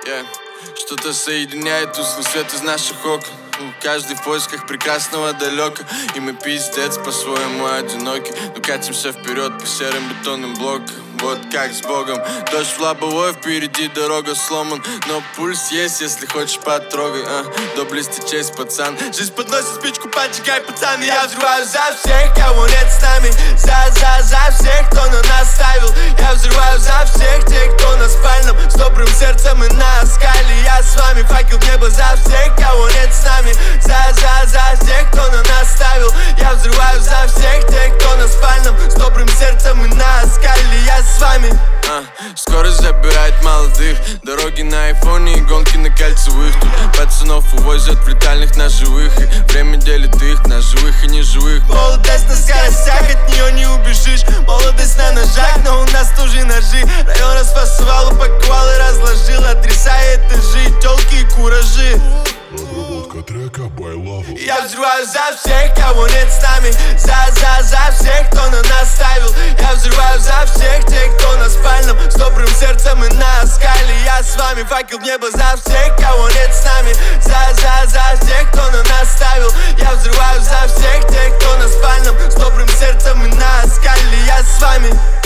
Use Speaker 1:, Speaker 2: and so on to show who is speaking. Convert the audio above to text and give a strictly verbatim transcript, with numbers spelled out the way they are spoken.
Speaker 1: Yeah. Что-то соединяет тусклый свет из наших окон. Каждый в поисках прекрасного далека. И мы пиздец по-своему одиноки, но катимся вперед по серым бетонным блокам. Вот как с Богом. Дождь в лобовой, впереди дорога сломан, но пульс есть, если хочешь потрогай. а. Доблести честь, пацан. Жизнь подносит спичку, поджигай, пацан. И я взрываю за всех, кого нет с нами. За, за, за всех, кто на нас ставил. Я взрываю за всех тех, кто на спальном, с добрым сердцем и на скале. Я с вами, факел в небо за всех, кого нет с нами. За, за, за тех, кто на нас ставил. Я взрываю за всех тех, кто на спальном, с добрым сердцем и на скале. Я с вами. а, Скорость забирает молодых. Дороги на айфоне и гонки на кольцевых. Тут пацанов увозят в летальных ножевых. И время делит их на живых и неживых. Молодость на скоростях, от нее не убежишь. Молодость на ножах, но у нас тоже ножи. Район расфасовал, упаковал и разложил адреса и этажи, тёлки и куражи.
Speaker 2: Разработка трека by Love.
Speaker 1: Я взрываю за всех, кого нет с нами. За, за, за всех, кто на нас ставил. Я взрываю за всех тех, кто на спальном, с добрым сердцем и на скале. Я с вами, факел в небо за всех, кого нет с нами. За, за, за тех, кто на нас ставил. Я взрываю за всех тех, кто на спальном, с добрым сердцем и на скале. Я с вами.